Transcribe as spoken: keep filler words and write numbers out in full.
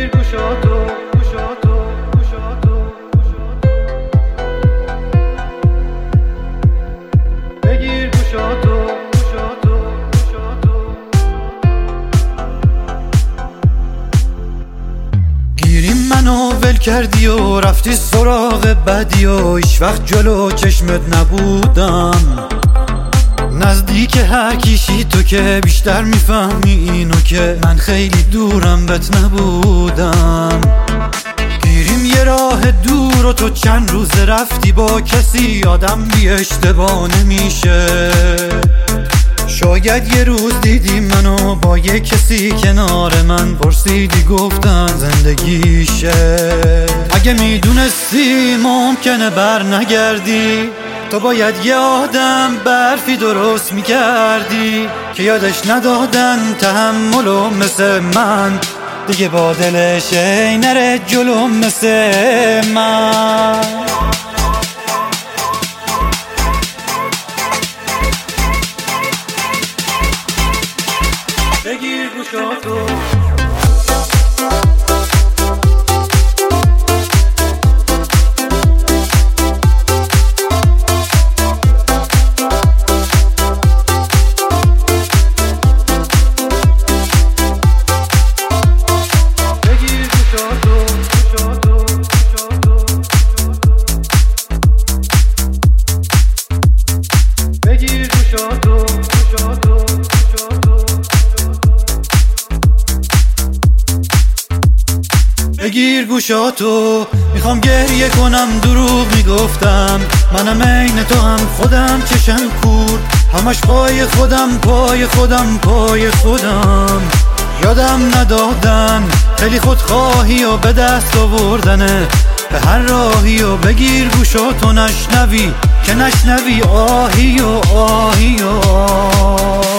بگیر گوشاتو گوشاتو گوشاتو بگیر گوشاتو گوشاتو گوشاتو گیریم منو ول کردی و رفتی سراغ بدی و هیچ وقت جلو چشمت نبودم. نزدیک هر کیشی تو که بیشتر میفهمی اینو که من خیلی دورم بهت نبودم. گیریم یه راه دور و تو چند روز رفتی با کسی، آدم بی اشتباه نمیشه. شاید یه روز دیدی منو با یه کسی کنار من، پرسیدی گفتم زندگیشه. اگه میدونستی ممکنه بر نگردی، تو باید یه آدم برفی درست میکردی که یادش ندادن تحملو مثل من، دیگه با دلش ای نره جلو مثل من. بگیر گوشاتو بگیر گوشاتو، میخوام گریه کنم دروغ میگفتم، منم عین تو هم خودم چشم کور، همش پای خودم پای خودم پای خودم. یادم ندادن خیلی خودخواهی و به دست آوردنه به هر راهی، و بگیر گوشاتو نشنوی که نشنوی آهی و آهی و آه.